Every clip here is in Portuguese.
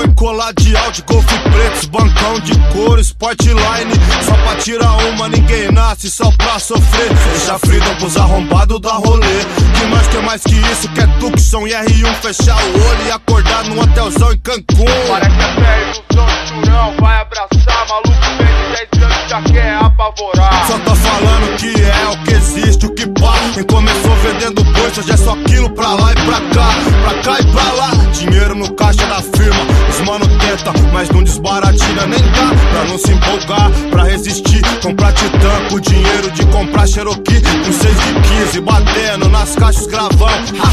ruim, colar de áudio, golfe pretos, bancão de couro, Sportline. Só pra tirar uma, ninguém nasce só pra sofrer. Deixa freedom pros arrombados da rolê. Que nós quer mais que isso, quer Tucson e R1. Fechar o olho e acordar num hotelzão em Cancún. Parece até ilusão de churão, vai abraçar. Maluco vem de 10 anos já quer apavorar. Só tô falando que é o que existe, o que pá. Quem começou vendendo boi, hoje é só quilo pra lá e pra cá e pra lá. Dinheiro no caixa da firma, os mano tenta, mas não desbaratina nem dá. Pra não se empolgar, pra resistir, comprar titã com dinheiro de comprar Cherokee. Com 6 de 15, batendo nas caixas gravão.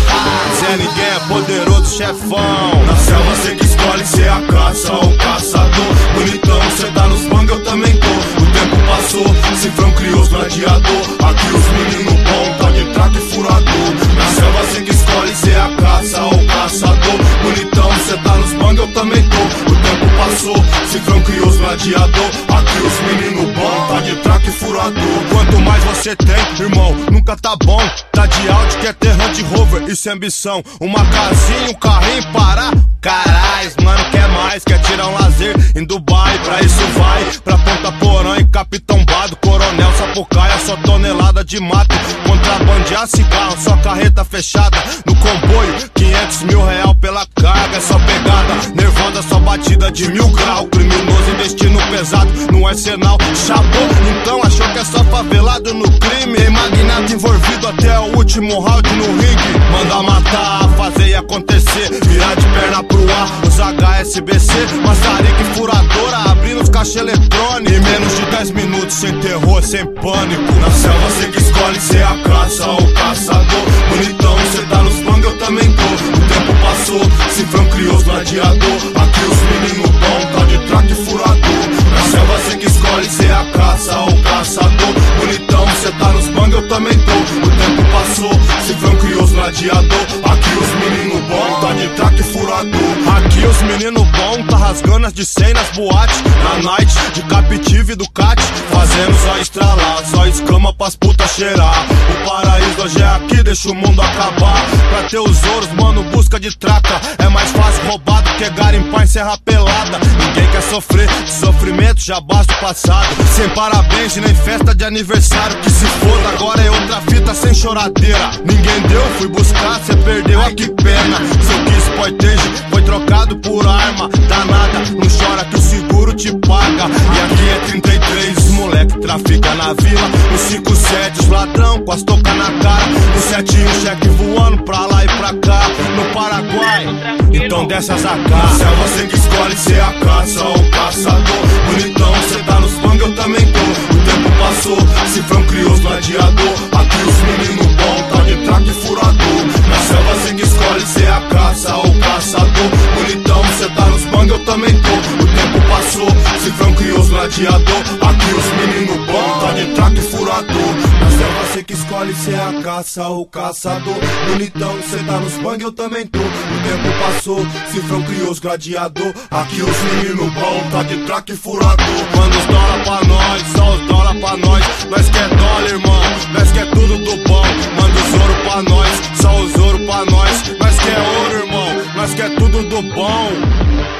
Zé ninguém é poderoso chefão. Na selva cê que escolhe ser a caça ou caçador. Bonitão, cê tá nos bang, eu também tô. O tempo passou, cifrão criou os gladiador. Aqui os meninos bom, tá de traque furador. Na selva cê que escolhe ser a caça ou caçador. Bonitão, cê tá nos bang, eu também tô. O tempo passou, cifrão criou os gladiador. Aqui os meninos bom, tá de traque furador. Quanto mais você tem, irmão, nunca tá bom. Tá de áudio, quer ter Land Rover, isso é ambição. Uma casinha, um carrinho, parar. Caralho, mano, quer mais, quer tirar um lazer em Dubai. Pra isso vai, pra Ponta Porã e Capitão Bado. Coronel Sapucaia, só tonelada de mato. Contrabandear cigarro, só carreta fechada. No comboio, 500 mil real pela carga. É só pegada, nervosa, só batida de 1000 grau. Criminoso investindo pesado no arsenal. Chapou, então achou que é só favelado no crime. Magnata envolvido até o último round no ringue. Manda matar, fazer e acontecer. Virar de perna pro ar, os HSBC. Maçarica e furadora, abrindo os caixas eletrônicos. Em menos de 10 minutos, sem terror, sem pânico. Na selva cê que escolhe ser a caça ou caçador. Bonitão, cê tá nos bang, eu também tô. O tempo passou, cifrão criou os gladiador. Aqui os meninos bom, tá de traque furador. Na selva cê que escolhe ser a caça ou caçador. Bonitão, cê tá nos bang, eu também tô. O tempo passou, cifrão criou os gladiador. Aqui os meninos bom, tá de traque furador. Aqui os meninos bom, tá rasgando as de 100 nas boates. Na night, de Captive e Ducati. Fazendo só estralar, só escama pras putas cheirar. O paraíso hoje é aqui, deixa o mundo acabar. Pra ter os ouros, mano, busca de traca. É mais fácil roubar do que garimpar em serra pelada. Ninguém quer sofrer, sofrimento já basta o passado. Sem parabéns e nem festa de aniversário. Que se foda, agora é outra fita sem choradeira. Ninguém deu, fui buscar, cê perdeu, ah, que pena. Seu que Sportage foi trocado por arma. Danada, não chora que o seguro te paga. E aqui é 33, os moleque trafica na vila. O 57, os ladrão com as toucas na cara. O 71, cheque voando pra lá e pra cá. No Paraguai, então desce as AK. Na selva cê que escolhe ser a caça ou caçador. Bonitão, cê tá nos bang, eu também tô. O tempo passou, cifrão criou os gladiador. Aqui os meninos bom, tá de traque furador. Na selva cê que escolhe ser a caça ou caçador. Bonitão, cê tá nos bang, eu também tô. O tempo passou, cifrão criou os gladiador. Aqui os meninos bom, tá de traque furador. Na selva cê que escolhe ser a caça ou caçador. Bonitão, cê tá nos bang, eu também tô. O tempo passou, cifrão criou os gladiador. Aqui os meninos bom, tá de traque furador. Manda os dólar pra nós, só os dólar pra nós. Nós quer dólar, irmão, nós quer tudo do bom. Manda os ouro pra nós, só os ouro pra nós. Nós quer ouro, irmão, nós quer tudo do bom.